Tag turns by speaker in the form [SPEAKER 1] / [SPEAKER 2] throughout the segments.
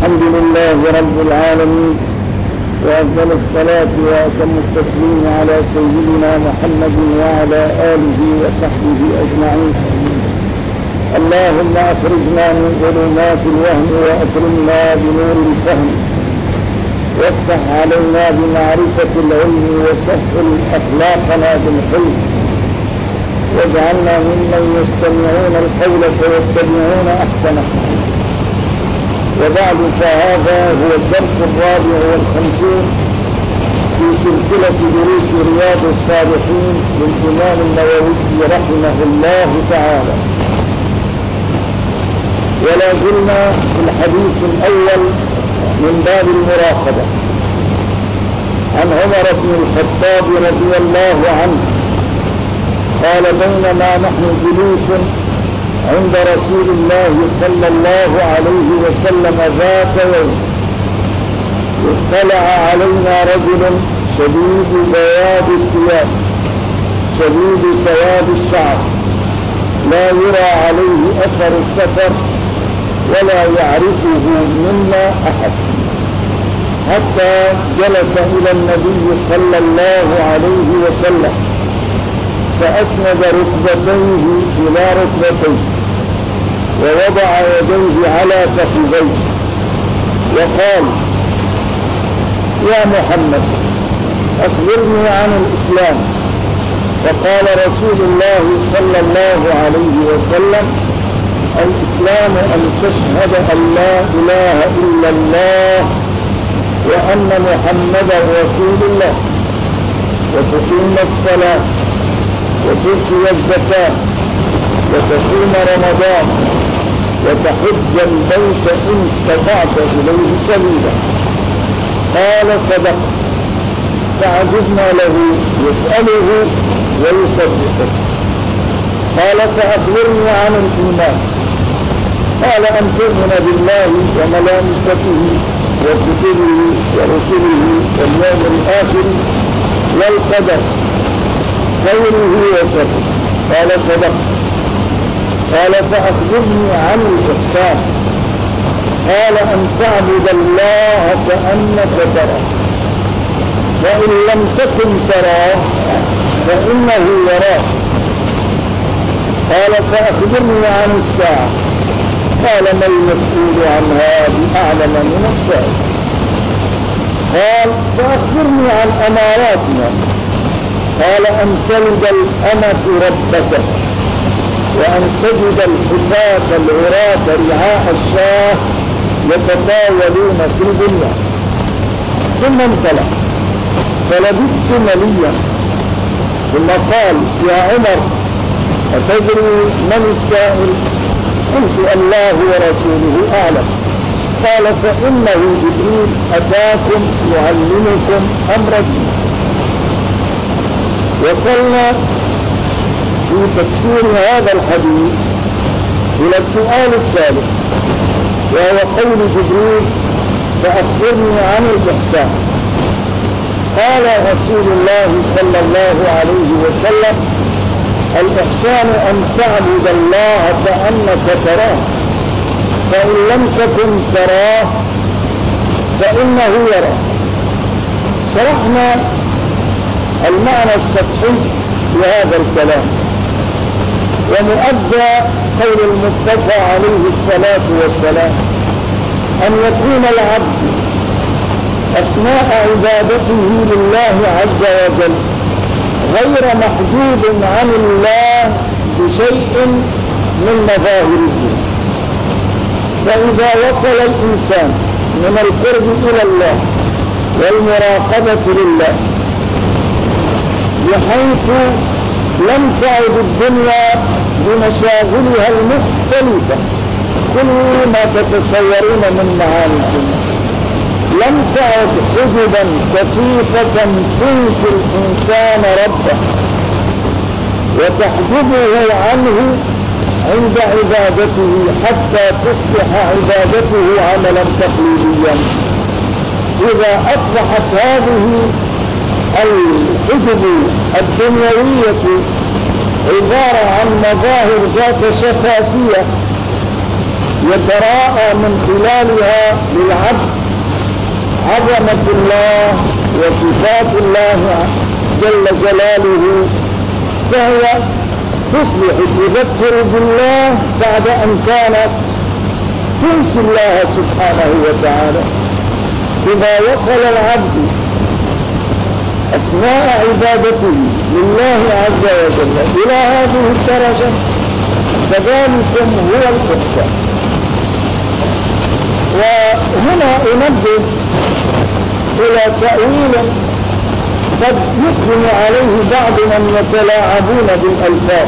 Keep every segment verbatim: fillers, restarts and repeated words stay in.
[SPEAKER 1] الحمد لله رب العالمين، وأفضل الصلاة وأتم التسليم على سيدنا محمد وعلى آله وصحبه أجمعين. اللهم أخرجنا من ظلمات الوهم وأكرمنا بنور الفهم، وافتح علينا بمعرفة العلم وسهل أخلاقنا بالحلم، واجعلنا ممن يستمعون القول فيتبعون أحسنه. وبعد، فهذا هو الدرس الرابع والخمسين في سلسلة دروس رياض الصالحين للإمام النووي رحمه الله تعالى، ولا زلنا في الحديث الأول من باب المراقبة عن عمر بن الخطاب رضي الله عنه قال: بينما نحن جلوس عند رسول الله صلى الله عليه وسلم ذات يوم، اطلع علينا رجل شديد بياض الثياب شديد سواد الشعر، لا يرى عليه أثر السفر ولا يعرفه منا أحد، حتى جلس إلى النبي صلى الله عليه وسلم فأسند ركبتيه إلى ركبتيه ووضع يديه على فخذيه وقال: يا محمد، أخبرني عن الإسلام. فقال رسول الله صلى الله عليه وسلم: الإسلام أن تشهد أن لا إله إلا الله وأن محمدا رسول الله، وتقيم الصلاة، وتؤتي الزكاة، وتصوم رمضان، وتحج البيت إن استطعت إليه سبيلا. قال: صدق. فعجبنا له يسأله ويصدقه. قال: فأخبرني عن الإيمان. قال: أن تؤمن بالله وملائكته وكتبه ورسله واليوم الآخر والقدر خيره وشره. قال: صدق. قال: فأخبرني عن الإحسان. قال: أن تعبد الله كأنك تراه، وإن لم تكن تراه فإنه يراك. قال: فأخبرني عن الساعة. قال: ما المسؤول عنها بأعلم من السائل. قال: فأخبرني عن أماراتنا. قال: أن تلد الأمة ربتها، وأن تجد الحفاة العراة رعاء الشاه يتطاولون في الدنيا. ثم انطلق فلبثت مليا، ثم قال: يا عمر، أتدري من السائل؟ قلت: الله ورسوله أعلم. قال: فإنه جبريل أتاكم يعلمكم أمر الدين. وصلنا في تفسير هذا الحديث إلى السؤال الثالث، وهو قول جبريل: فأخبرني عن الإحسان. قال رسول الله صلى الله عليه وسلم: الإحسان أن تعبد الله كأنك تراه، فإن لم تكن تراه فإنه يراك. شرحنا المعنى السطحي لهذا الكلام، ومؤدى قول المصطفى عليه الصلاة والسلام أن يكون العبد أثناء عبادته لله عز وجل غير محجوب عن الله بشيء من مظاهر الدين. فإذا وصل الإنسان من القرب إلى الله والمراقبة لله بحيث لم تعد الدنيا بمشاغلها المختلفة كل ما تتصورون من معاني الدنيا، لم تعد حجبا كثيفة تنسي الإنسان ربه وتحجبه عنه عند عبادته حتى تصبح عبادته عملا تقليديا. إذا أصبحت هذه الحجب الدنيوية عبارة عن مظاهر ذات شفافية يتراءى من خلالها للعبد عظمة الله وصفات الله جل جلاله، فهي تصبح تذكر بالله بعد أن كانت تنسي الله سبحانه وتعالى. إذا وصل العبد أثناء عبادته لله عز وجل إلى هذه الدرجة فذلكم هو الإحسان. وهنا أنبه إلى تأويل قد يقدم عليه بعض من يتلاعبون بالألفاظ،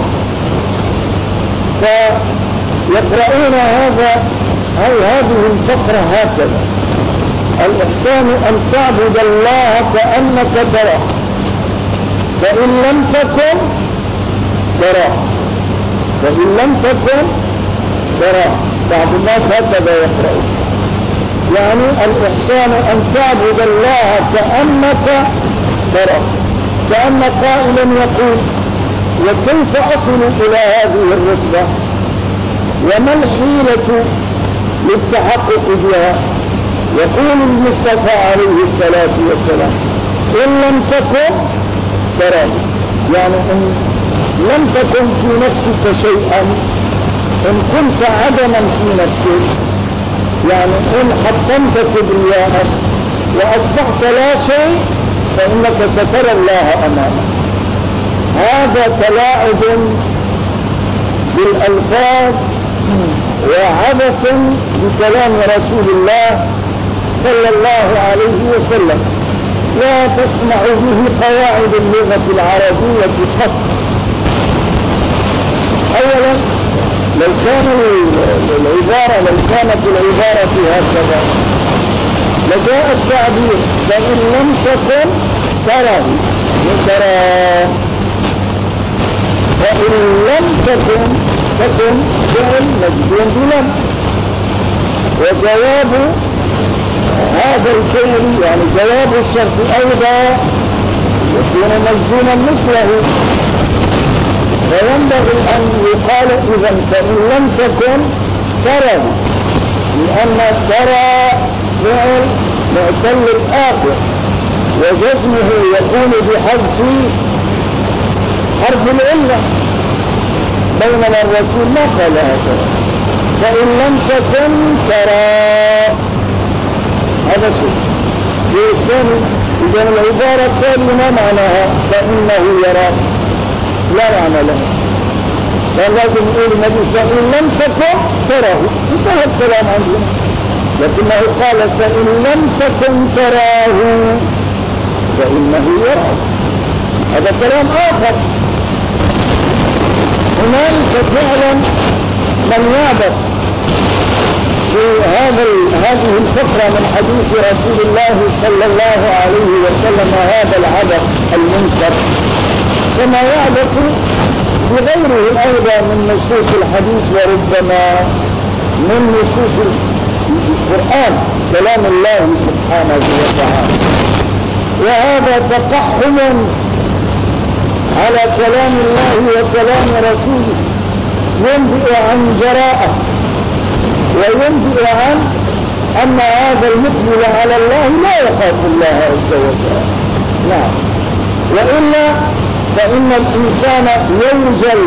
[SPEAKER 1] فيقرؤون هذا أو هذه الفقرة هكذا: الإحسان أن تعبد الله كأنك تراه، فإن لم تكن تراه، فإن لم تكن تراه. بعض الناس هكذا يقرؤون، يعني الإحسان أن تعبد الله كأنك تراه، كأن قائلا يقول: وكيف أصل إلى هذه الرتبة؟ وما الحيلة للتحقق بها؟ يقول المصطفى عليه الصلاة والسلام: إن لم تكن تراه، يعني إن لم تكن في نفسك شيئا، إن كنت عدما في نفسك، يعني إن حطمت كبرياءك وأصبحت لا شيء فإنك سترى الله أمامك. هذا تلاعب بالألفاظ وعبث بكلام رسول الله صلى الله عليه وسلم، لا تسمع به قواعد اللغة العربية قط. أولا، لو كان العبارة لو كانت العبارة هكذا لجاء التعبير: فإن لم تكن تراه تراه، فإن لم تكن تكن فعل مجزوم بلم، وجواب هذا الفعل يعني جواب الشرط أيضا يكون مجزوما مثله، فينبغي أن يقال إذا فإن لم تكن ترى، لأن ترى فعل معتل الآخر وجزمه يكون بحذف حرف العلة، بينما الرسول ما قال هكذا: فإن لم تكن ترى. هذا شيء. شيء الثاني: إذا العبارة الثانية ما معناها؟ فإنه يرى، لا معنى لها، فلازم نقول النبي فإن لم تكن تراه، انتهى الكلام عندنا. لكنه قال: فإن لم تكن تراه فإنه يرى، هذا كلام آخر. هنالك فعلا من يعبث في هذا هذه الفقرة من حديث رسول الله صلى الله عليه وسلم هذا العبث المنكر، كما يعبث بغيره أيضا من نصوص الحديث وربما من نصوص القرآن كلام الله سبحانه وتعالى. وهذا تقحم على كلام الله وكلام رسوله، ينبئ عن جراءة وينبئ عن أن هذا المقبل على الله لا يخاف الله عز وجل. نعم، وإلا فإن الإنسان يوجل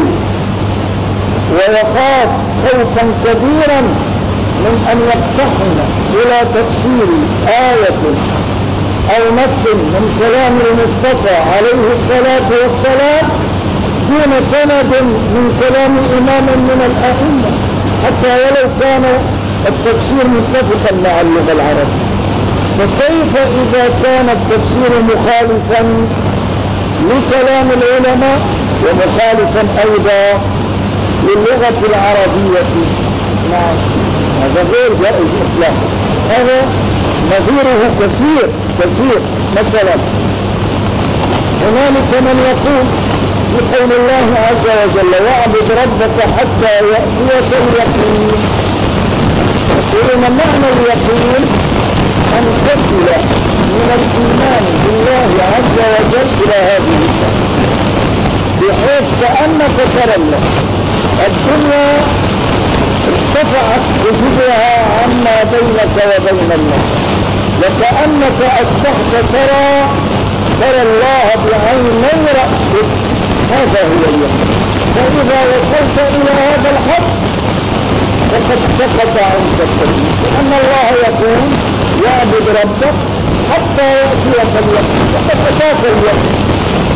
[SPEAKER 1] ويخاف خوفا كبيرا من أن يقتحم إلى تفسير آية أو نص من كلام المصطفى عليه الصلاة والسلام دون سند من كلام إمام من الأئمة، حتى ولو كان التفسير متفقا مع اللغة العربية. فكيف إذا كان التفسير مخالفا لكلام العلماء ومخالفا أيضا للغة العربية؟ نعم، هذا غير جائز إطلاقا. هذا نظيره كثير كثير. مثلا هنالك من يقول في قول الله عز وجل: واعبد ربك حتى يأتيك اليقين. يقول: ما معنى اليقين؟ أن تصل من الإيمان بالله عز وجل إلى هذه السنة، بحيث كأنك ترى الله. الدنيا ارتفعت حجبها عما بينك وبين الله، وكأنك أصبحت ترى ترى الله بعيني رأسك. هذا هو اليقين. فإذا وصلت إلى هذا الحد فقد سقط عنك التكليف، لأن الله يقول يعبد ربك حتى يأتيك اليقين، فقد أتاك اليقين.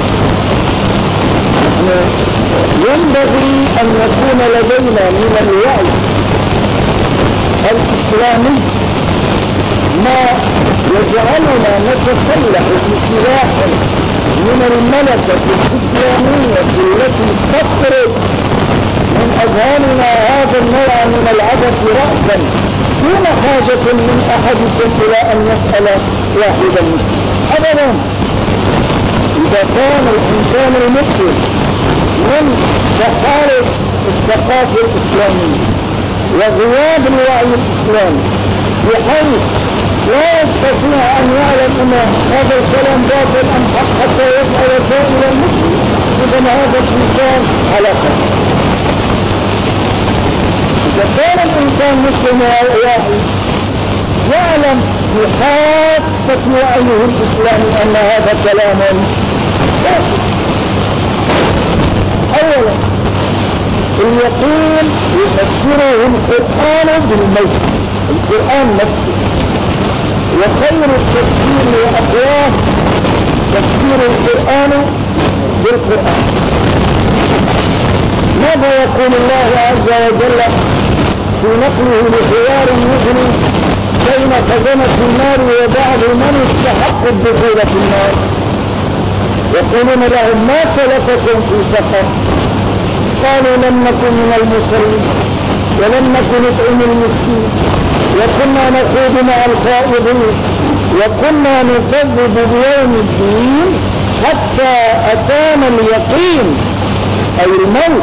[SPEAKER 1] ينبغي أن يكون لدينا من الوعي الإسلامي ما يجعلنا نتسلح بسلاح من الملكة الإسلامية التي تخرج من أذهاننا هذا النوع من العبث رأسا دون حاجة من أحدكم إلى أن يسأل واحدا منكم أبدا. إذا كان الإنسان المسلم من تخارج الثقافة الإسلامية وغياب الوعي الإسلامي بحيث لا يستطيع أن يعلم أن هذا الكلام باطل أم حق حتى يسأل سائل المسلم، إذن هذا الإنسان على خطأ. إذا كان الإنسان مسلم واعي يعلم بحاسة وعيه الإسلامي أن هذا كلام باطل. أولا اليقين يفسره القرآن بالموت، القرآن نفسه، وخير التفسير لأقواه تفسير القرآن بالقرآن. ماذا يقول الله عز وجل في نقله لخيار يجري بين خزنة النار وبعض من استحق الدخول في النار؟ يقولون لهم ما سلككم في سقر؟ قالوا لم نكن من المصلين ولم نكن نطعم المسكين وكنا نخوض مع الخائضين وكنا نكذب بيوم الدين حتى أتانا اليقين أي الموت.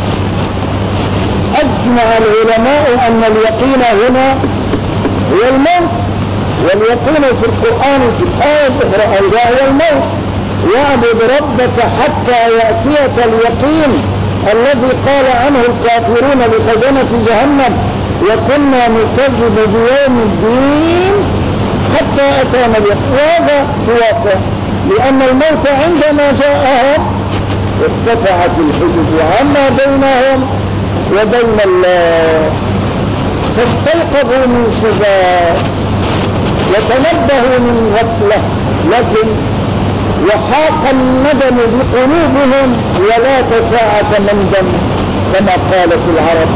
[SPEAKER 1] أجمع العلماء أن اليقين هنا هو الموت، واليقين في القرآن في الآية الأخرى أيضا هو الموت. واعبد ربك حتى يأتيك اليقين الذي قال عنه الكافرون بخزنة جهنم وكنا نكذب بيوم الدين حتى أتانا اليقين. وهذا واقع، لأن الموت عندما جاءهم ارتفعت الحجب عما بينهم وبين الله، فاستيقظوا من شباب وتنبهوا من غفلة، لكن وحاق الندم بقلوبهم ولا تساعة مندم كما قالت العرب.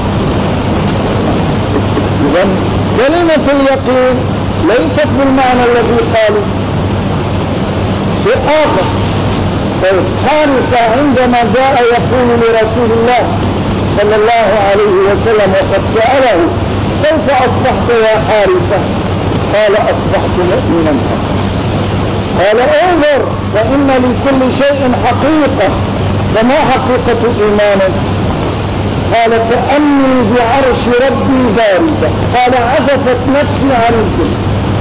[SPEAKER 1] إذن كلمة اليقين ليست بالمعنى الذي قالوا. شيء آخر، حارثة عندما جاء يقول لرسول الله صلى الله عليه وسلم وقد سأله كيف أصبحت يا حارثة؟ قال أصبحت مؤمنا. قال انظر فإن لكل شيء حقيقة، فما حقيقة إيمانك؟ قال كأني بعرش ربي باردة. قال عزفت نفسي عن الجنة،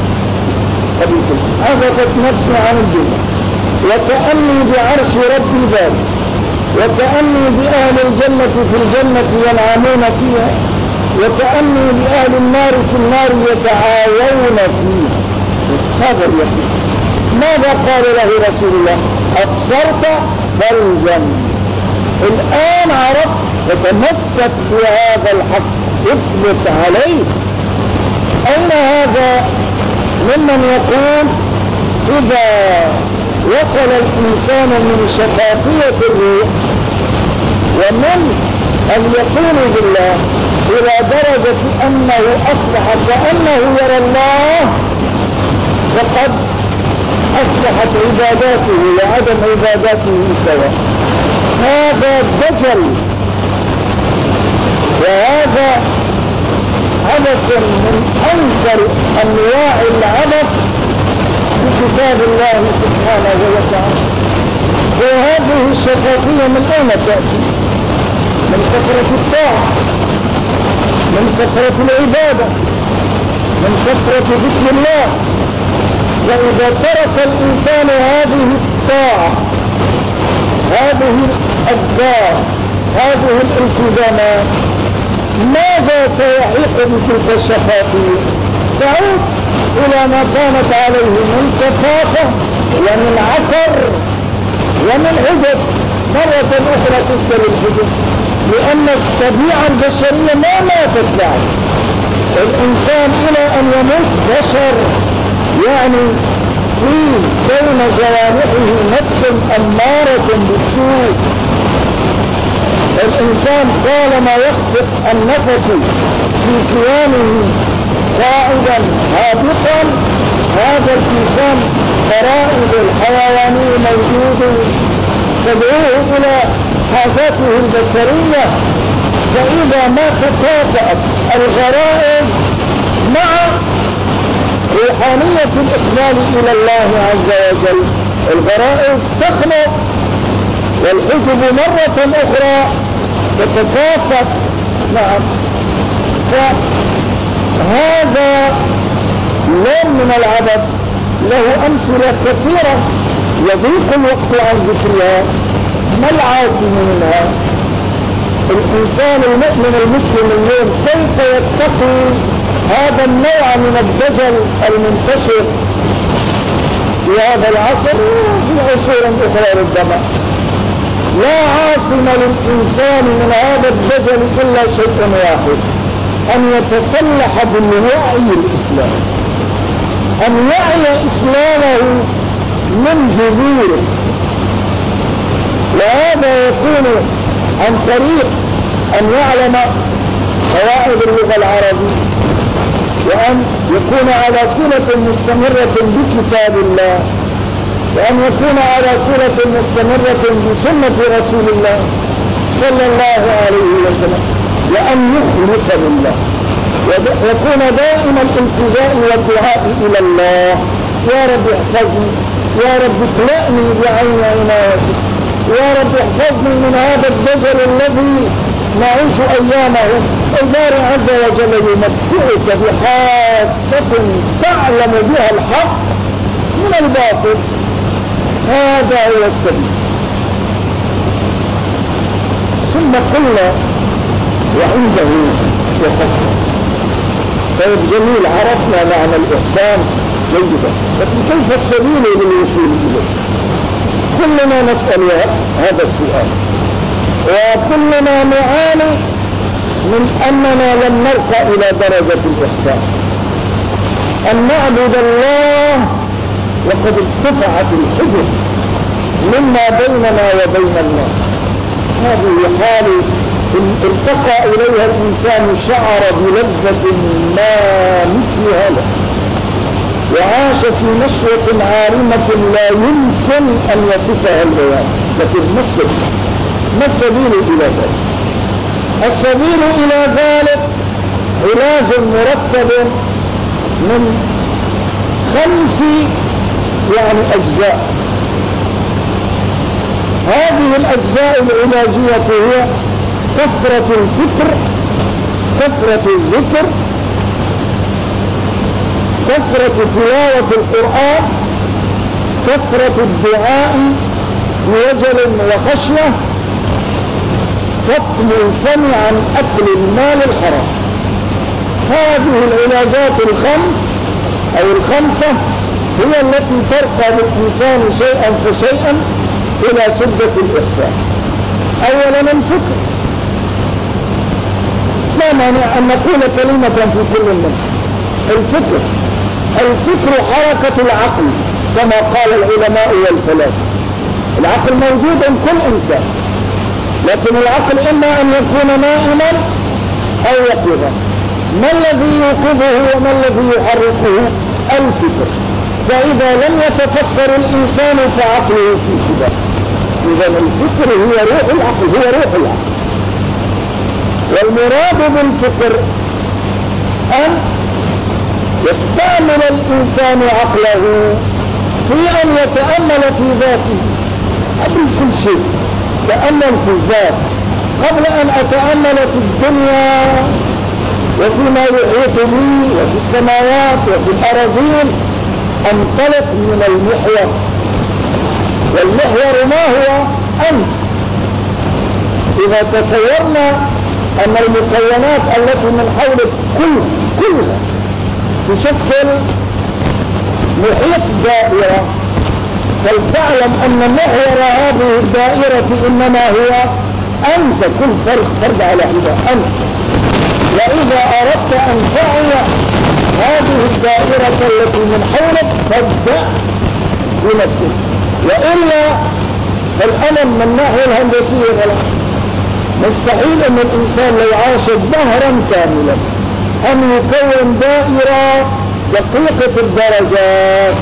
[SPEAKER 1] عزفت نفسي عن الجنة وكأني بعرش ربي باردة وكأني بأهل الجنة في الجنة ينعمون فيها وكأني بأهل النار في النار يتعاون فيها. هذا اليقين. ماذا قال له رسول الله؟ أبصرت فالجنة. الآن عرفت وتمسك بهذا الحق، اثبت عليه. أين هذا ممن يقول إذا وصل الإنسان من شفافية الروح ومن اليقين بالله إلى درجة أنه أصبح كأنه يرى الله، فقد أصبحت عباداته وعدم عباداته سواء. هذا دجل وهذا عبث من أنكر أنواع العبث في كتاب الله سبحانه وتعالى. وهذه الشفافية من أين تأتي؟ من كثرة الطاعة، من كثرة العبادة، من كثرة ذكر الله. وإذا ترك الإنسان هذه الطاعة، هذه الأذكار، هذه الالتزامات، ماذا سيحيق بتلك الشفافية؟ تعود إلى ما كانت عليه من كثافة ومن عثر ومن عجب. مرة أخرى تسكر الحجب، لأن الطبيعة البشرية ما ماتت بعد. الإنسان إلى أن يموت بشر، يعني في بين جوانحه نفس أمارة بالسوء. الإنسان طالما يخطف النفس في كيانه قاعدا هابطا، هذا الإنسان فرائض الحيوانية موجودة تدعوه إلى حاجاته البشرية. فإذا ما تكافأت الغرائز مع روحانية الإقبال إلى الله عز وجل، الغرائز تخلق والحجب مرة أخرى تتكافأ. نعم، فهذا لون من العبث له أمثلة كثيرة يضيق الوقت عن ذكرها. ما العاصم منها؟ الإنسان المؤمن المسلم اليوم كيف يتقي هذا النوع من الدجل المنتشر في هذا العصر في عصور أخرى ربما؟ لا عاصم للإنسان من هذا الدجل إلا شيء واحد، أن يتسلح بالوعي الإسلامي، أن يعي إسلامه من جذوره. وهذا يكون عن طريق أن يعلم قواعد اللغة العربية، وأن يكون على صلة مستمرة بكتاب الله، وأن يكون على صلة مستمرة بسنة رسول الله صلى الله عليه وسلم، وأن يخلص لله، ويكون دائما الالتجاء والدعاء إلى الله. يا رب احفظني، يا رب اخلقني بعين عنايتك، يا رب احفظني من هذا الدجل الذي نعيش أيامه. الباري عز وجل يمتعك بحاسة تعلم بها الحق من الباطل. هذا هو السبيل. ثم قلنا وعنده وفقه. طيب جميل، عرفنا معنى الإحسان جيدا، لكن كيف السبيل للوصول إليه؟ كلنا نسأل هذا السؤال، وكلنا نعاني من أننا لم نرقى إلى درجة الإحسان، أن نعبد الله وقد ارتفعت الحجب مما بيننا وبين الله. هذه حال التقى إليها الإنسان شعر بلذة ما مثلها له، وعاش في نشوة عارمة لا يمكن أن يصفها البيان. لكن ما السبيل؟ ما السبيل إلى ذلك؟ السبيل إلى ذلك علاج مرتب من خمس يعني أجزاء. هذه الأجزاء العلاجية هي كثرة الفكر، كثرة الذكر، كثرة تلاوة القرآن، كثرة الدعاء بوجل وخشية، كتم الفم عن أكل المال الحرام. هذه العلاجات الخمس أو الخمسة هي التي ترقى بالإنسان شيئا فشيئا إلى سدة الإحسان. أولا الفكر، لا مانع أن نقول كلمة في كل منه. الفكر الفكر حركة العقل كما قال العلماء والفلاسفة. العقل موجود عند كل إنسان، لكن العقل إما أن يكون نائما أو يقظا. ما الذي يوقظه وما الذي يحركه؟ الفكر. فإذا لم يتفكر الإنسان فعقله في سباق. إذا الفكر هي روح العقل، هو روح العقل. والمراد بالفكر أن يستعمل الإنسان عقله في أن يتأمل في ذاته قبل كل شيء. تأمل في الذات قبل أن أتأمل في الدنيا وفيما يحيط بي وفي السماوات وفي الأراضين. انطلق من المحور، والمحور ما هو؟ أنت. إذا تصورنا أن المكونات التي من حولك كل كلها تشكل محيط دائرة، فلتعلم أن محور هذه الدائرة إنما هو أنت، كل فرد فرد على حدة أنت. وإذا أردت أن تعي هذه الدائرة التي من حولك فابدأ بنفسك، وإلا فالألم من الناحية الهندسية غلط. مستحيل أن الإنسان لو عاش ظهرا كاملا أن يكون دائرة دقيقة الدرجات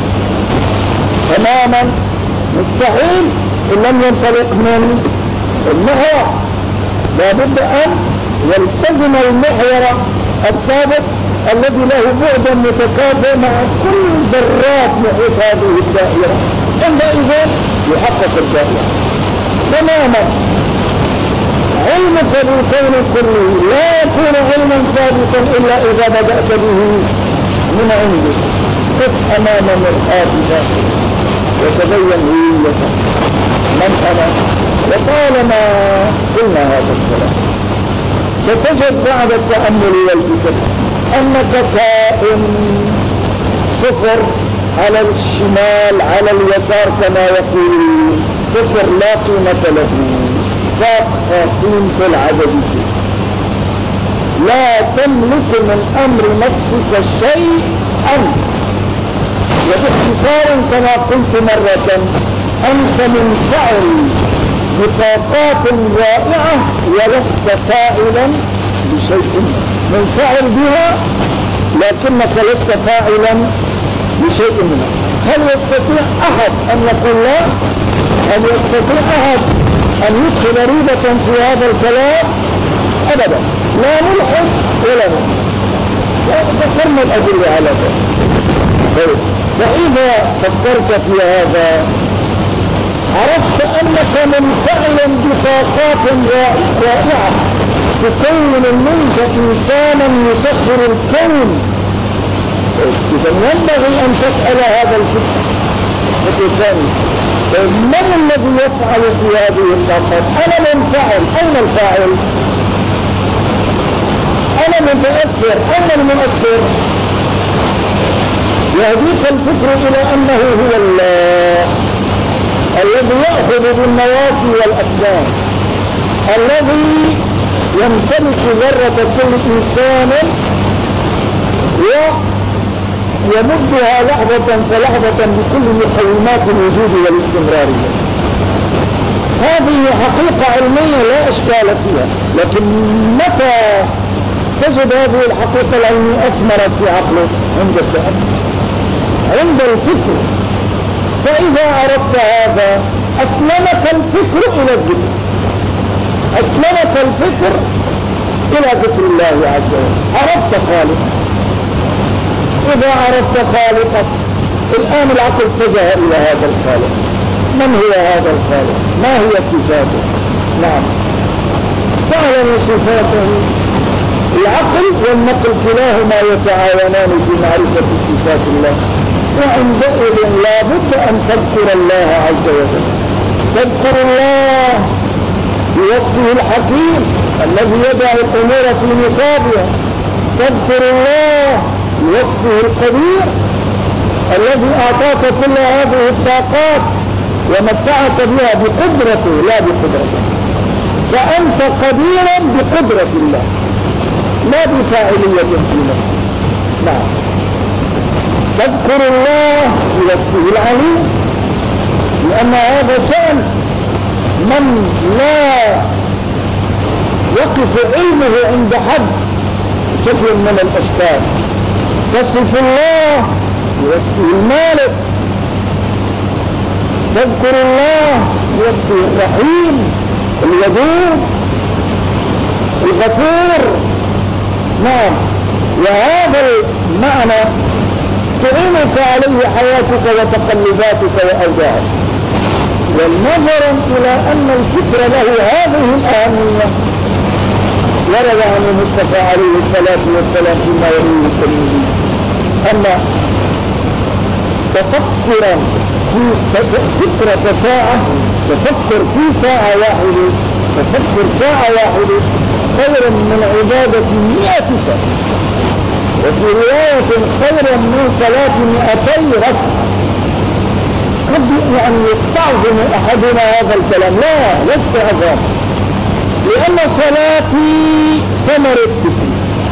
[SPEAKER 1] تماما، مستحيل إن لم ينطلق من المحور. لابد أن يلتزم المحور الثابت الذي له بعدا متكافئ مع كل ذرات محيط هذه الدائرة، عندئذ يحقق الدائرة تماما. علمك بالكون كله لا يكون علما ثابتا إلا إذا بدأت به من عندك. قف أمام مرآة ذاتك وتبين هويتك من أنا. وطالما قلنا هذا الكلام ستجد بعد التأمل والفكر أنك كائن صفر على الشمال على اليسار كما يقول، صفر لا قيمة له، فاق قيمة العدد فيه. لا تملك من أمر نفسك شيئا. وباختصار كما قلت مرة، أنت منفعل بطاقات رائعة ولست فاعلا بشيء، منفعل بها لكنك لست فاعلا بشيء منها. هل يستطيع أحد أن يقول لا؟ هل يستطيع أحد أن يدخل ريبة في هذا الكلام؟ أبدا، لا ملحد ولا ملحد. ذكرنا الأدلة على ذلك. فإذا فكرت في هذا عرفت أنك منفعل بطاقات رائعة تكون منك إنسانا يسخر الكون. إذا ينبغي أن تسأل هذا الفكر الثاني، من الذي يفعل في هذه الطاقات؟ أنا منفعل، أين الفاعل؟ أنا متأثر، أين المؤثر؟ يهديك الفكر إلى أنه هو الله الذي يأخذ بالنواصي والأقدام، الذي يمتلك ذرة كل إنسان ويمدها لحظة فلحظة بكل مقومات الوجود والاستمرارية. هذه حقيقة علمية لا إشكال فيها، لكن متى تجد هذه الحقيقة العلمية أثمرت في عقلك؟ عند التأمل، عند الفكر. فإذا أردت هذا أسلمك الفكر إلى الذكر، أسلمك الفكر إلى ذكر الله عز وجل. عرفت خالقك. إذا عرفت خالقك الآن العقل اتجه إلى هذا الخالق. من هو هذا الخالق؟ ما هي صفاته؟ نعم، تعلم صفاته. العقل والنقل كلاهما يتعاونان في معرفة صفات الله، وعندئذ لا بد أن تذكر الله عز وجل. تذكر الله بوصفه الحكيم الذي يدع الأمور في نصابها. تذكر الله بوصفه القدير الذي أعطاك كل هذه الطاقات ومتعك بها بقدرته لا بقدرته. فأنت قدير بقدرة الله لا بفاعلية في نفسك. نعم، تذكر الله بوصفه العليم، لأن هذا شأن من لا يقف علمه عند حد شكل من الأشكال. تصف الله بوصفه المالك، تذكر الله بوصفه الرحيم الودود الغفور. نعم، وهذا المعنى تعينك عليه حياتك وتقلباتك وأوجاعك. والنظر إلى أن الفكر له هذه الأهمية ورد عن المصطفى عليه الصلاة والسلام فيما يرويه الترمذي أن تفكر في فكرة ساعة، تفكر في ساعة واحدة، تفكر ساعة واحدة خير من عبادة مئة سنة، وفي رواية خير من صلاة مئتي ركعة. قد يعني يستعظم أحدنا هذا الكلام، لا لست أظن، لأن صلاتي ثمرتي،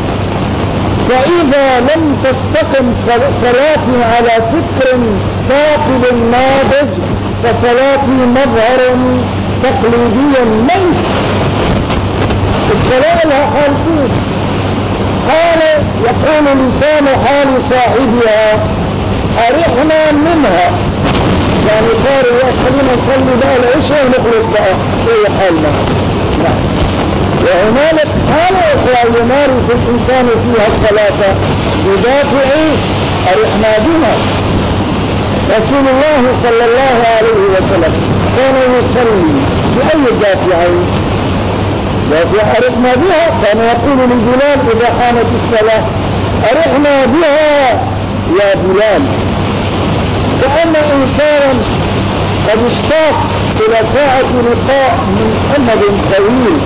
[SPEAKER 1] فإذا لم تستقم صلاتي على فكر ثاقب ناضج فصلاتي مظهر تقليديا ميت. الصلاة لها حالتين، حال يقول لسان حال صاحبها أرحنا منها، يعني صار خلينا نصلي بقى العشاء ونخلص بقى ايه حالنا. نعم. وهنالك حالة أخرى يمارس الإنسان فيها الصلاة بدافع أرحنا بها. رسول الله صلى الله عليه وسلم كان يصلي بأي دافعين؟ دافع أرحنا بها، كان يقول لبلال إذا قامت الصلاة أرحنا بها يا بلال. كأن إنسانا قد اشتاق إلى ساعة لقاء من محمد طويل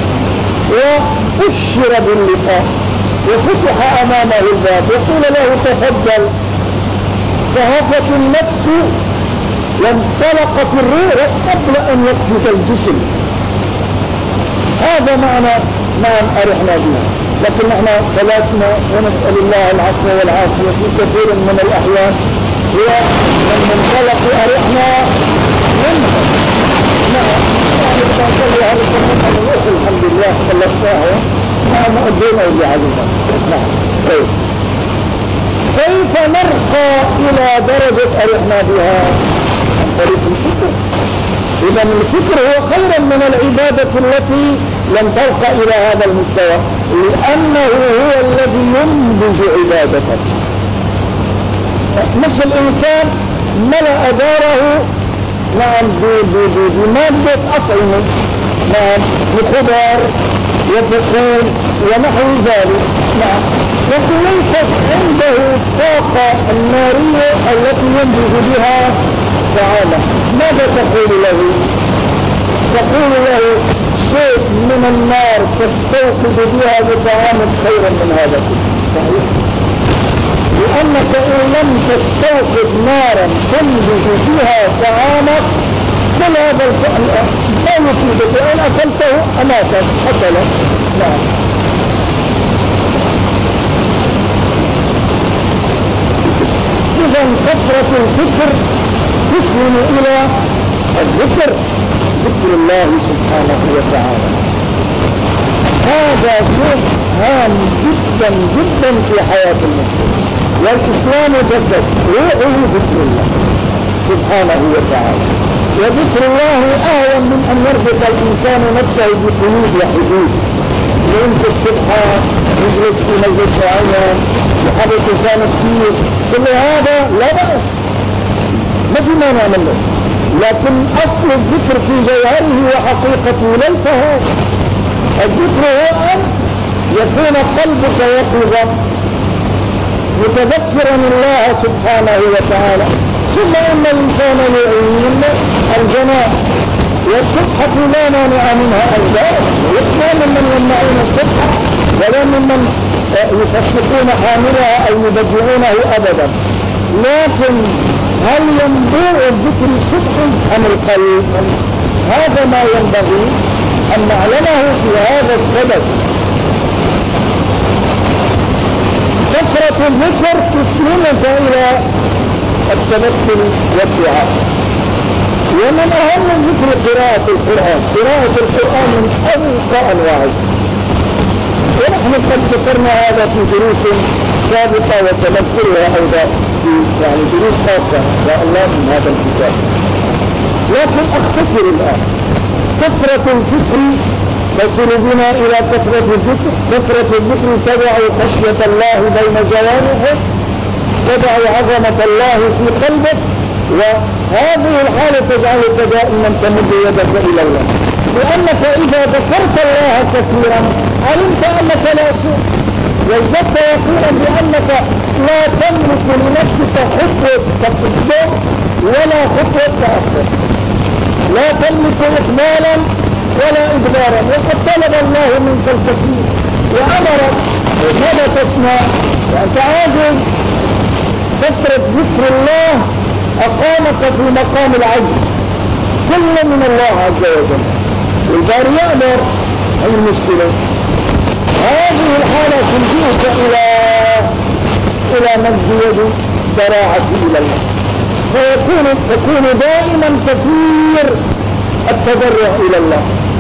[SPEAKER 1] وأشر باللقاء وفتح أمامه الباب وقيل له تفضل، فهفت النفس وانطلقت الروح قبل أن يقفز الجسم. هذا معنى نعم أرحنا بها. لكن نحن صلاتنا ونسأل الله العفو والعافية في كثير من الأحيان هي من منطلق أرحنا منها. نعم نحن نصلي على الصلاة الحمد لله صلى الله نعم أدينا إلي علينا. نعم طيب، كيف نرقى إلى درجة أرحنا بها؟ عن طريق الفكر. إذا الفكر هو خير من العبادة التي لم ترقى إلى هذا المستوى، لأنه هو الذي ينبذ عبادته. نفس الإنسان ملأ داره نعم بمادة أطعمة، نعم بخضار وفخور ونحو ذلك، نعم، لكن ليست عنده الطاقة النارية التي ينبذ بها طعامه. ماذا تقول له؟ تقول له شيء من النار تستوقد بها بطعامك خيرا من هذا كله. لأنك إن لم تستوقد نارا تنبذ بها طعامك كل هذا الفعل لا يفيدك، وإن أكلته أماتك حتى لا. نعم. إذا كثرة الفكر تسلم إلى الذكر، ذكر الله سبحانه وتعالى. هذا شيء هام جدا جدا في حياة المسلم، والإسلام جسد روحه ذكر الله سبحانه وتعالى. وذكر الله أهون من أن يربط الإنسان نفسه بقيود وحدود، يمسك الصبح يجلس في مجلس معين يحرك لسانه كثير، كل هذا لا بأس، ما في ما نعمل له، لكن أصل الذكر في جوهره وحقيقته ليس هذا. الذكر هو أن يكون قلبك يقظا متذكرا الله سبحانه وتعالى. ثم ان الانسان يعين الجناح، والصبحة لا مانع منها ايضا، لا ممن يمنعون الصبحة ولا ممن يفسقون حاملها او يبدعونه ابدا. لكن هل ينبوع الذكر الصبح ام القلب؟ هذا ما ينبغي ان نعلمه في هذا السبب. كثرة الذكر تسلمك إلى التمثل والدعاء. ومن أهم الذكر قراءة القرآن. قراءة القرآن من أوقع أنواعه، ونحن قد ذكرنا هذا في دروس سابقة وتمثلها أيضا في يعني دروس خاصة إن شاء الله من هذا الكتاب. لكن أختصر الآن. كثرة الذكر تصل بنا إلى كثرة الذكر. كثرة الذكر تدع خشية الله بين جوانحه، تدع عظمة الله في قلبك، وهذه الحالة تجعلك دائما تمد يدك إلى الله، لأنك إذا ذكرت الله كثيرا علمت أنك لا شيء، وازددت يقينا بأنك لا تملك لنفسك خطوة تقدم ولا خطوة تأخر، لا تملك إقبالا ولا إدبارا، وقد طلب الله منك الكثير وأمرك ماذا تصنع؟ وأنت عاجز. كثرة ذكر الله أقامك في مقام العجز، كل من الله عز وجل، والباري يأمر. أي المشكلة؟ هذه الحالة تلجئك إلى إلى مد يد الضراعة إلى الله، فيكون تكون دائما كثير التضرع إلى الله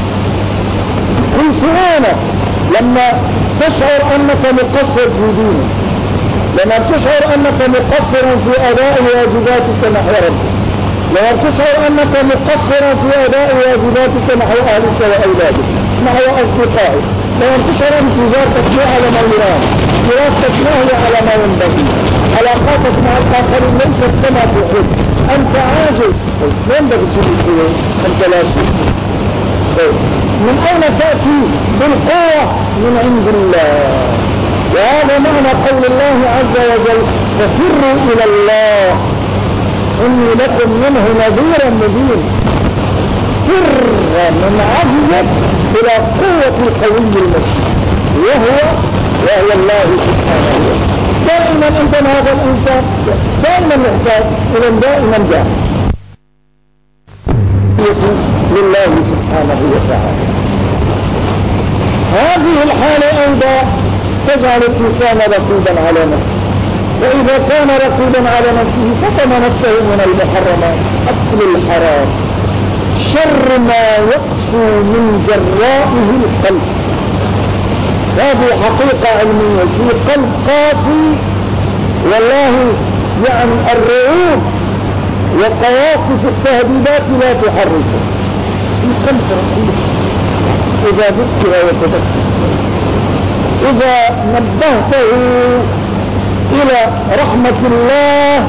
[SPEAKER 1] في سؤالك. لما تشعر أنك مقصر في دينك، لما تشعر أنك مقصر في أداء واجباتك نحو ربك، لما تشعر أنك مقصر في أداء واجباتك نحو أهلك وأولادك نحو أصدقائك، لما تشعر انتظارك لا على ما يرام، دراستك لا هي على ما ينبغي، علاقاتك مع الآخرين ليست كما تحب، أنت عاجز، لا ينبغي تشوف أنت لا شيء. من أين تأتي؟ بالقوة من عند الله. وهذا معنى قول الله عز وجل ففروا إلى الله إني لكم منه نذير مبين. فر من عجزك إلى قوة القوي المتين، وهو وهو الله سبحانه وتعالى. دائما أنت هذا الإنسان دائما يحتاج إلى دائما جاء لله سبحانه وتعالى. هذه الحالة أيضا تجعل الإنسان رقيبا على نفسه، وإذا كان رقيبا على نفسه فطم نفسه من المحرمات. أكل الحرام شر ما يقسو من جرائه القلب. هذه حقيقة علمية في قلب قاسي، والله يعني الرعوب وقواصف التهديدات لا تحركه. في قلب رقيب إذا ذكر وتذكر، إذا نبهته إلى رحمة الله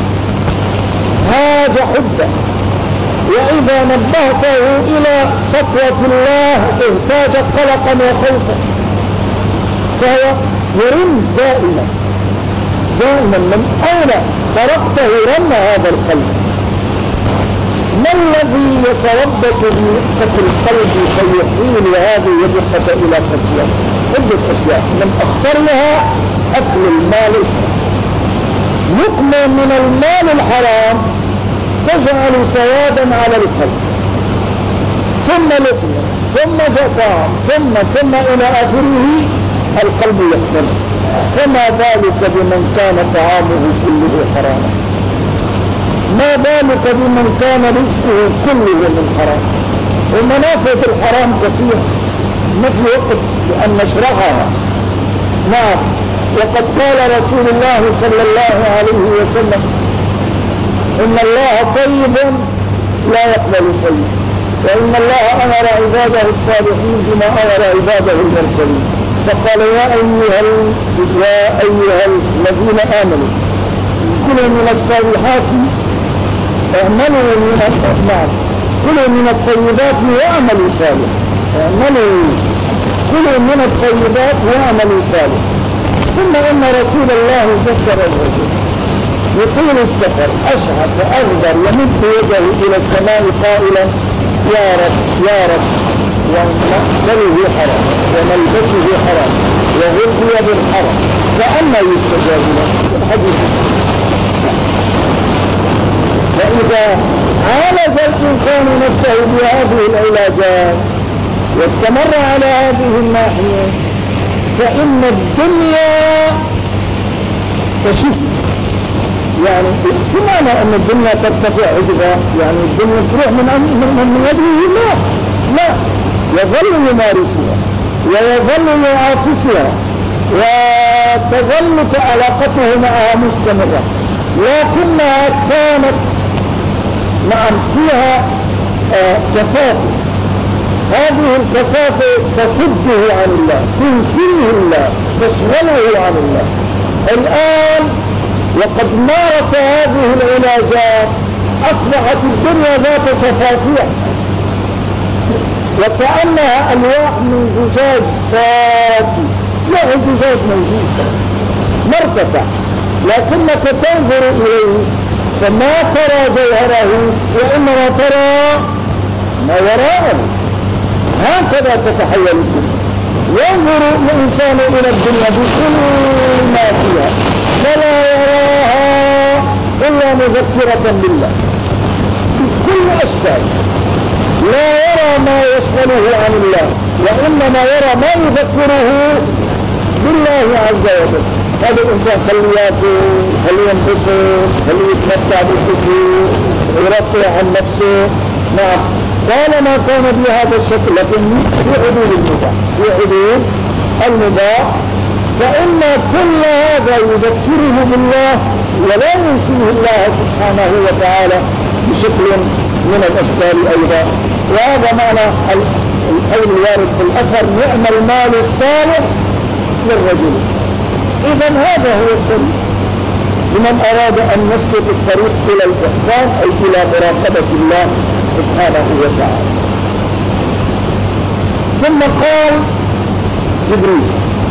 [SPEAKER 1] هاج حبه، وإذا نبهته إلى سطوة الله اهتاج قلقا وخوفا، فهو يرم دائما دائما. من أين تركته رم هذا القلب؟ ما الذي يتربص برقة القلب فيحيل هذه الرقة إلى قسوة؟ عدة أشياء، من أخطرها أكل المال الحرام. لقمة من المال الحرام تجعل سوادا على القلب، ثم لقمة ثم زكاة ثم ثم إلى آخره القلب يحزن. فما بالك بمن كان طعامه كله حراما؟ ما بالك بمن كان رزقه كله من حرام؟ ومنافع الحرام كثيرة، ما في وقت أن نشرحها. نعم، وقد قال رسول الله صلى الله عليه وسلم إن الله طيب لا يقبل طيب، وإن الله أمر عباده الصالحين بما أمر عباده المرسلين. فقال يا أيها, يا أيها الذين آمنوا كلوا من الصالحات اعملوا من نعم كلوا من الطيبات واعملوا صالحا. اعملوا كلوا من الطيبات واعملوا صالحا. ثم إن رسول الله ذكر الرجل يطيل السفر أشعث أغبر يمد يده إلى السماء قائلا يا رب يا رب، ومأكله حرام وملبسه حرام وغذي بالحرام، فأما يستجاب له الحديث. فإذا عالج الإنسان نفسه بهذه العلاجات واستمر على هذه الناحية فإن الدنيا تشف. يعني بمعنى أن الدنيا ترتفع عجبا، يعني الدنيا تروح من من من يده الله، لا، يظل يمارسها ويظل يعاكسها وتظل علاقته معها مستمرة، لكنها كانت نعم فيها آه كفافة. هذه الكفافة تصده عن الله، تنسيه الله، تشغله عن الله. الآن وقد مارس هذه العلاجات أصبحت الدنيا ذات صفافية، وكأنها ألواح من زجاج صافي. لا، الزجاج موجود مرتفع، لكنك تنظر إليه فما ترى جوهره وإنما ترى ما وراءه. هكذا تتحول الدنيا. ينظر الإنسان إلى الدنيا بكل ما فيها فلا يراها إلا مذكرة بالله بكل أشكال، لا يرى ما يشغله عن الله، وإنما يرى ما يذكره بالله عز وجل. هذا الإنسان خليه يأكل، خليه ينبسط، خليه يتمتع بالفكر، يرفع عن نفسه. نعم طالما كان بهذا الشكل، لكن في حدود المباح، في حدود المباح، فإن كل هذا يذكره بالله ولا ينسيه الله سبحانه وتعالى بشكل من الأشكال أيضا. وهذا معنى القول الوارد في الأثر: نعم المال الصالح للرجل. إذا هذا هو الطريق لمن أراد أن يسلك الطريق إلى الإحسان، أي إلى مراقبة الله سبحانه وتعالى. ثم قال جبريل: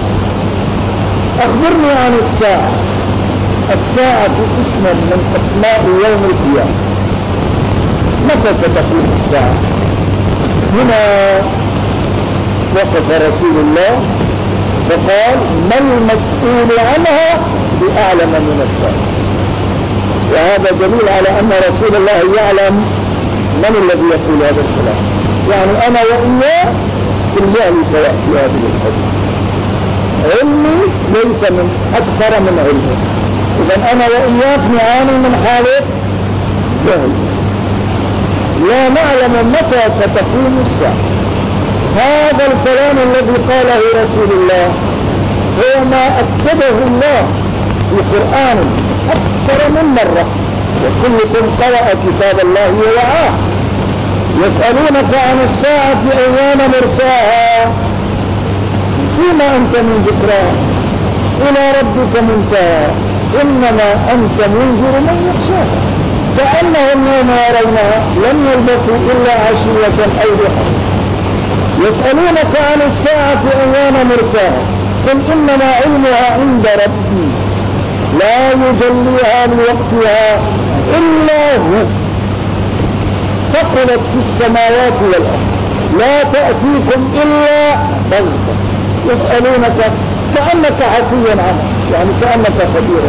[SPEAKER 1] أخبرني عن الساعة. الساعة اسم من أسماء يوم القيامة. متى ستقوم الساعة؟ هنا وقف رسول الله فقال: ما المسؤول عنها بأعلم من الساعة. وهذا دليل على أن رسول الله يعلم من الذي يقول هذا الكلام، يعني أنا وإياه في الجهل سواء في هذه الحديث. علمي ليس من أكثر من علمه، إذن أنا وإياك نعاني من حالة جهل، لا نعلم متى ستقوم الساعة. هذا الكلام الذي قاله رسول الله هو ما أكده الله في القرآن أكثر من مرة، وكلكم قرأ كتاب الله ووعاه. يسألونك عن الساعة أيان مرساها، فيما أنت من ذكراها، إلى ربك منتهى، إنما أنت منذر من يخشاها، كأنهم يوم يرونها لم يلبثوا إلا عشية أو ضحى. يسألونك عن الساعة أيان مرساها، قل إنما علمها عند ربي لا يجليها لوقتها إلا هو، ثقلت في السماوات والأرض لا تأتيكم إلا بغتة. يسألونك كأنك حفي عنه، يعني كأنك خبير.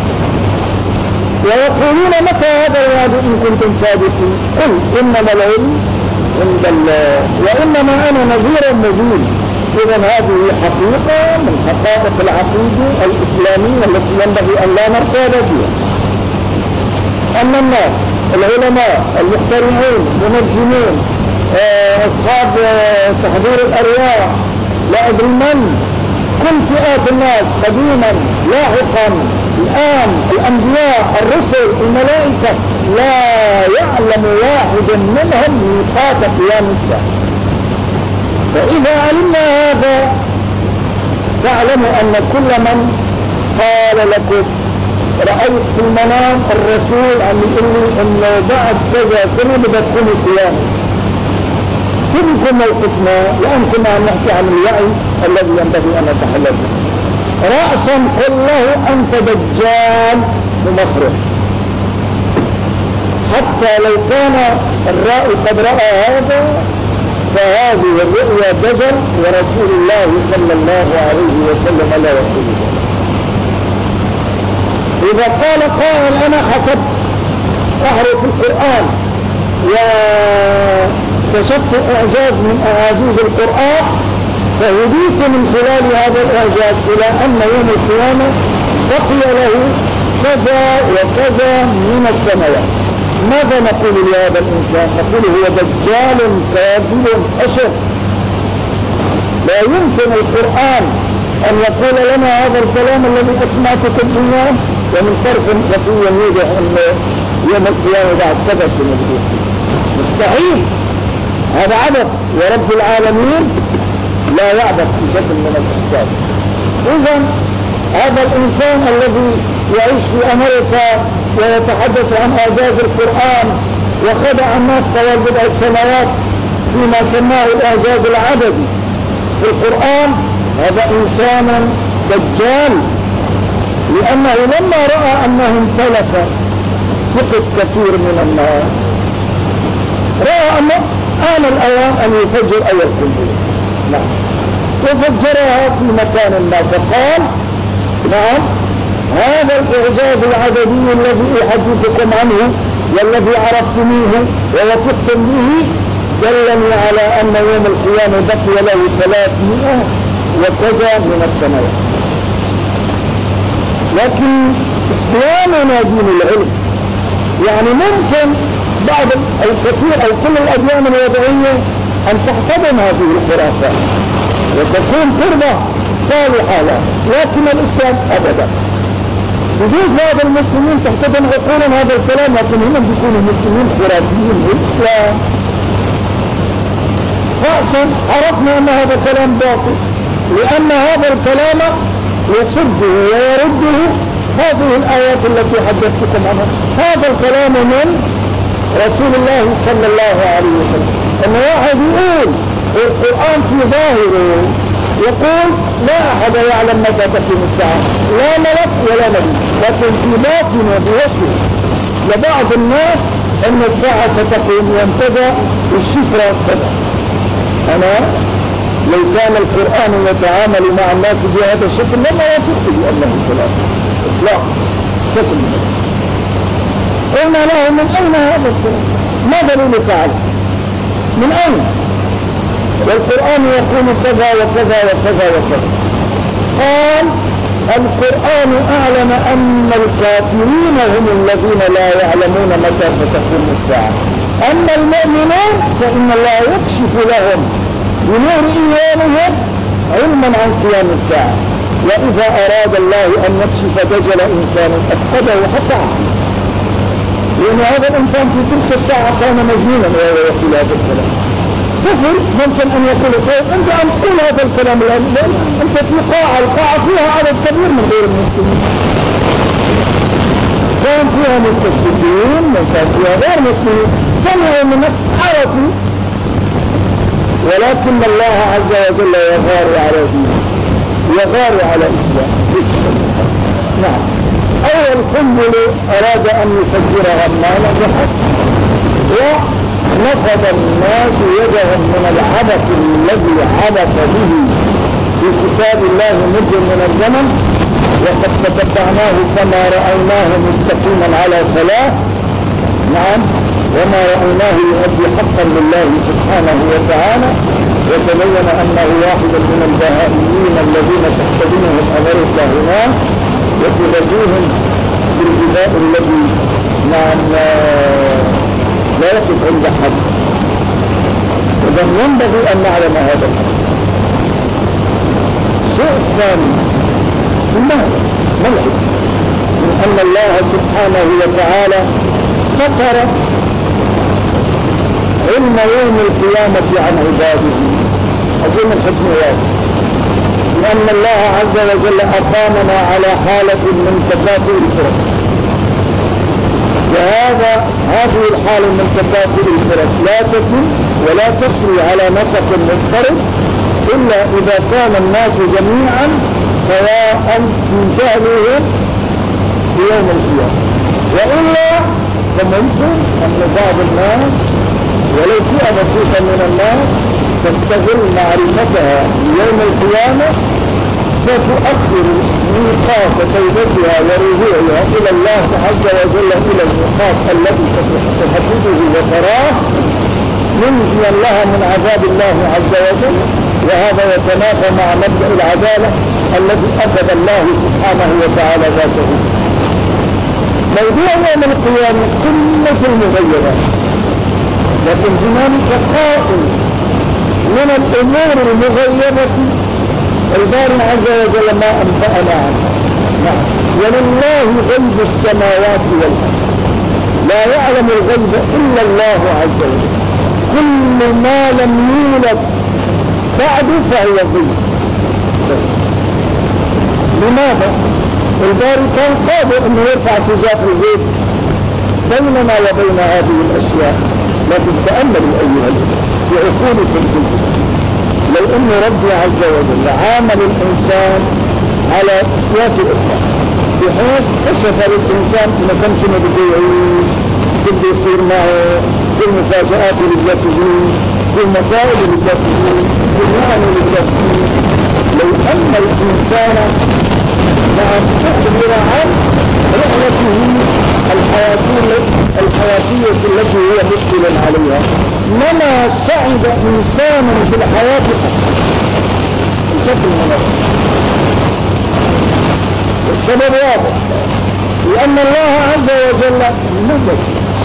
[SPEAKER 1] ويقولون متى هذا الوعد إن كنتم صادقين؟ قل إنما العلم عند الله وإنما أنا نذير مبين. إذا هذه حقيقة من حقائق العقيدة الإسلامية التي ينبغي أن لا نرتاب فيها. أما الناس العلماء المحترمين المنجمين أصحاب تحضير الأرواح لا أدري من، كل فئات الناس قديما لاحقا الآن، الأنبياء الرسل الملائكة، لا يعلم واحد منهم ميقات قيام الساعة. فإذا علمنا هذا تعلم أن كل من قال لكم رأيت في المنام الرسول عم يقول لي إنه بعد كذا سنة بدخل القيامة، كلكم موقفنا لأنكم عم نحكي عن الوعي الذي ينبغي أن نتحلى به. رأسا قل له أنت دجال ممخرج، حتى لو كان الرائي قد رأى هذا فهذه الرؤيا دجل، ورسول الله صلى الله عليه وسلم لا يقول ذلك. إذا قال قائل أنا حسبت أحرف القرآن وكشفت إعجاز من أعاجيز القرآن، فهديت من خلال هذا الإعجاز إلى أن يوم القيامة بقي له كذا وكذا من السنوات. ماذا نقول لهذا الإنسان؟ نقول هو دجال كاذب أشر. لا يمكن القرآن أن يقول لنا هذا الكلام الذي أسمعتكم إياه ومن طرف خفي يوضح أن يوم القيامة بعد كذا سنة. مستحيل، هذا عبث، ورب العالمين لا يعبث في شكل من الأشكال. إذا هذا الإنسان الذي يعيش في أمريكا ويتحدث عن إعجاز القرآن وخدع الناس طوال بضعة سنوات فيما سماه الإعجاز العددي في القرآن، هذا إنسان دجال، لأنه لما رأى أنه امتلك فقد كثير من الناس، رأى أنه آن الأوان أن يفجر أي القنبلة. نعم. وفجرها في مكان ما، فقال نعم هذا الإعجاز العددي الذي أحدثكم عنه والذي عرفتموه ووثقتم به دلني على أن يوم القيامة بقي له ثلاثمائة وكذا من السنوات. لكن إسلامنا دين العلم، يعني ممكن بعض الكثير أو كل الأديان الوضعية أن تحتضن هذه الخرافات وتكون تربة صالحة له، لكن الإسلام أبدا. يجوز بعض المسلمين تحتضن عقولا هذا الكلام، لكن هم بيكونوا مسلمين خرافيين بالإسلام. رأسا عرفنا أن هذا الكلام باطل، لأن هذا الكلام يصده ويرده هذه الآيات التي حدثتكم عنها. هذا الكلام من رسول الله صلى الله عليه وسلم. أن واحد يقول القرآن في ظاهره يقول لا أحد يعلم متى تقوم الساعة، لا ملك ولا نبي، لكن في باطنه بوصفه لبعض الناس أن الساعة ستقوم وانتهى الشفرة كذا. أنا لو كان القرآن يتعامل مع الناس بهذا الشكل لما يثق بأنه الكلام لا شكل. قلنا له من أين هذا الكلام؟ ما دليلك عليه؟ من أين؟ والقرآن يقول كذا وكذا وكذا وكذا. قال القرآن أعلم أن الكافرين هم الذين لا يعلمون متى ستقوم الساعة، أما المؤمنون فإن الله يكشف لهم بنور إيمانهم علما عن قيام الساعة، وإذا أراد الله أن يكشف دجل إنسان أفقده حتى عقله، لأن هذا الإنسان في تلك الساعة كان مجنونا وهو يقول هذا الكلام. طفل ممكن أن يقول طيب أنت أن تقول هذا الكلام الآن، أنت في قاعة، القاعة فيها عدد كبير من غير المسلمين، كان فيها مستشرقين وكان فيها غير مسلمين، سمعوا من عرفوا، ولكن الله عز وجل يغار على دينه، يغار على إسلام. نعم. أول قنبلة أراد أن يفجرها ما نجحت، ونفض الناس يدهم من العبث الذي عبث به في كتاب الله مدة من الزمن، وقد تتبعناه فما رأيناه مستقيما على صلاة. نعم. وما رأيناه يؤدي حقا لله سبحانه وتعالى، وتبين أنه واحد من البهائيين الذين تحتضنهم أمريكا هنا وتغذوهم بالغذاء الذي نعم لا يقف عند حد. إذن ينبغي أن نعلم هذا الحق. شيء ثاني لماذا؟ ملحق من أن الله سبحانه وتعالى ستر علم يوم القيامة عن عباده. أظن الحكم واضح، لأن الله عز وجل أقامنا على حالة من تكافؤ الفرص، وهذا هذه الحالة من تكافؤ الفرص لا تتم ولا تسري على نسق مضطرب إلا إذا كان الناس جميعا سواء في جهلهم في يوم القيامة، وإلا فممكن أن بعض الناس ولو فئة بسيطة من الناس تستغل معرفتها يوم القيامة فتؤخر ميقات توبتها ورجوعها إلى الله عز وجل إلى الميقات الذي تحدده وتراه منجيا لها من عذاب الله عز وجل، وهذا يتنافى مع مبدأ العدالة الذي أبد الله سبحانه وتعالى ذاته. موضوع يوم القيامة قمة المغيرات، لكن هنالك قائل من الأمور المغيبة الباري عز وجل ما أنبأنا عنه. نعم. ولله غيب السماوات والأرض، لا يعلم الغيب إلا الله عز وجل، كل ما لم يولد بعد فهو غيب. لماذا؟ الباري كان قادر أنه يرفع سجاف الغيب بيننا وبين هذه الأشياء، لكن تأملوا أيها الأخوة في عقولكم كلكم، لو أن ربي عز وجل عامل الإنسان على سياسة أخرى بحيث كشف للإنسان إن كم سنة بده يعيش بده يصير معه كل مفاجآت اللي بيجذبه كل مصائب اللي بيجذبه كل نعم اللي بيجذبه. لو أن الإنسان نعم تخبر عن رحلته الحياتية الحياتية التي هو مقبل عليها لما سعد إنسانا في الحياة بشكل منظم. السبب واضح، لأن الله عز وجل مدد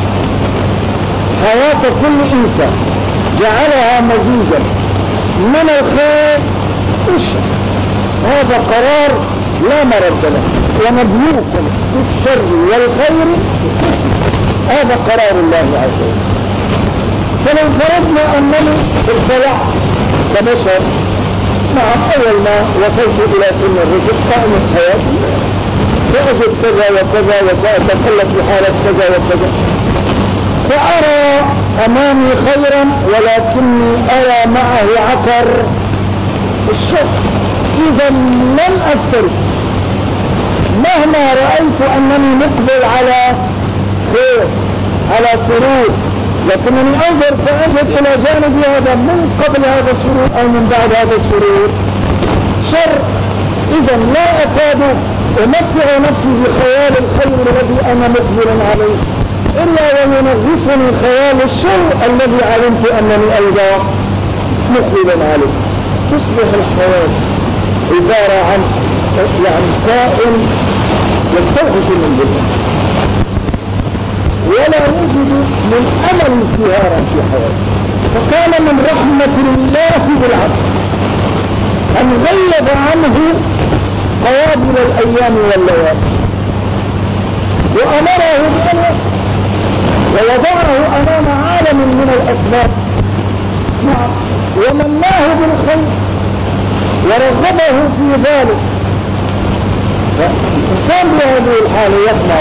[SPEAKER 1] حياة كل إنسان جعلها مزيجا من الخير والشر. هذا قرار لا مرد له، ونبلوكم بالشر والخير، هذا قرار الله عز وجل. فلو فرضنا أنني ابتلعت كبشر، نعم أول ما وصلت إلى سن الرشد قائم حياتي فأجد كذا وكذا وسأتخلق في حالة كذا وكذا، فأرى أمامي خيرا ولكني أرى معه عثر الشر، إذا لن أسترد مهما رأيت أنني مقبل على خير على سرور، لكنني أنظر فأجد إلى جانب هذا من قبل هذا السرور أو من بعد هذا السرور شر، إذا لا أكاد أمتع نفسي بخيال الخير الذي أنا مقبل عليه إلا وينغصني خيال الشر الذي علمت أنني أيضا مقبل عليه. تصبح الحياة عبارة عن يعني كائن يستوحش من ذلك، ولا يجد من أمل ازدهارا في حياته. فكان من رحمة الله بالعبد أن غلب عنه قوابل الأيام والليالي وأمره بأن يصبر ووضعه أمام عالم من الأسباب، نعم، ومناه بالخير ورغبه في ذلك. فالإنسان بهذه الحالة يطمع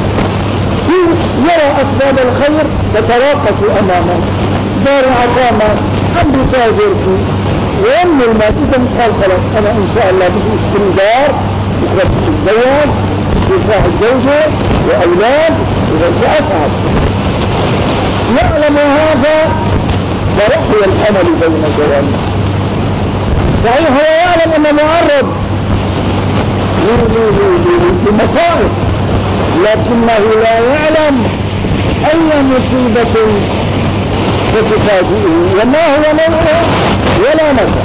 [SPEAKER 1] يرى أسباب الخير تتراقص أمامه، دار عقامة عم يتاجر فيه ويمن المال، إذا قال خلاص أنا إن شاء الله بدي أشتري دار يخرج الزواج يصاح الزوجة وأولاد، إذا سأسعد. يعلم هذا فرحي الأمل بين جوانب. صحيح هو يعلم أنه معرض لمصائب، لكنه لا يعلم أي مصيبة ستفاجئه وما هو نوعه ولا متى.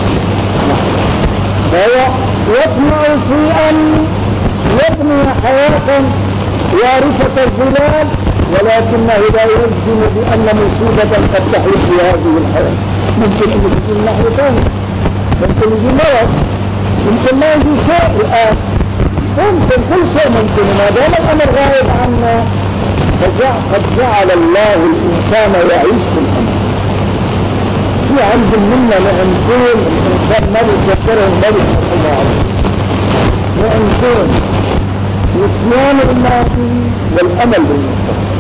[SPEAKER 1] فهو يطمع في أن يبني حياة وارثة الظلال، ولكنه لا يجزم بأن مصيبة قد تحدث في هذه الحياة. ممكن أن يجي النحو ثاني، ممكن يجي مرض، ممكن ما يجي شيء الآن، ممكن كل شيء ممكن. ما دام الأمر غائب عنا فقد جعل الله الإنسان يعيش في الأمر. في عند منا نعنتين الإنسان ما بيتذكره الملك الله عليه، نعنتين نسيان الماضي والأمل بالمستقبل،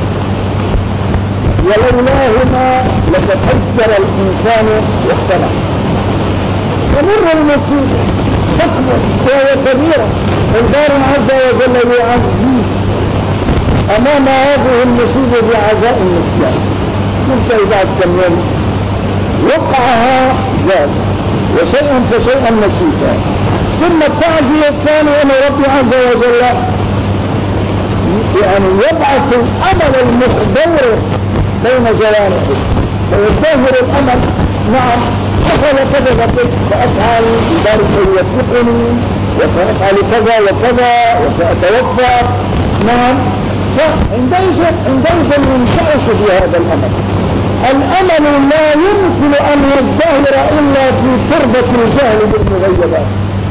[SPEAKER 1] ولولاهما لتفجر الإنسان واختنق. تمر المصيبة تكبر وهي كبيرة، الدار عز وجل يعزيه أمام هذه المصيبة بعزاء النسيان. كنت إذا كم يوم وقعها زاد وشيئا فشيئا نسيتا، ثم التعزية الثانية أن ربي عز وجل يعني يبعث الأمل المخبر بين جوانبه فيظهر الأمل. نعم حصل كذا فأفعل ذلك يوفقني وسأفعل كذا وكذا وسأتوفى. نعم فعندئذ عندئذ ينشأش في هذا الأمل. الأمل لا يمكن أن يظهر إلا في تربة الجهل بالمغيبات.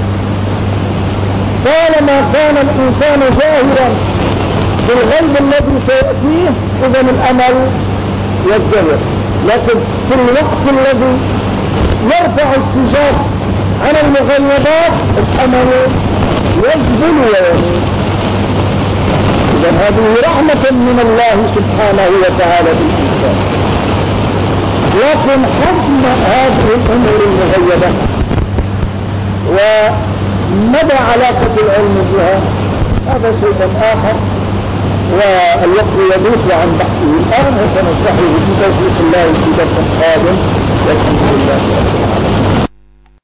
[SPEAKER 1] طالما كان الإنسان جاهلا بالغيب الذي سيأتيه إذا الأمل يزدهر، لكن في الوقت الذي يرفع السجاد عن المغيبات الأمل يجبل ويميل. إذا هذه رحمة من الله سبحانه وتعالى بالإنسان. لكن حجم هذه الأمور المغيبة ومدى علاقة العلم بها هذا شيء آخر. والوقت يدوس عن بحثه الآن وسنستحي في توفيق الله في درس قادم والحمد لله رب العالمين.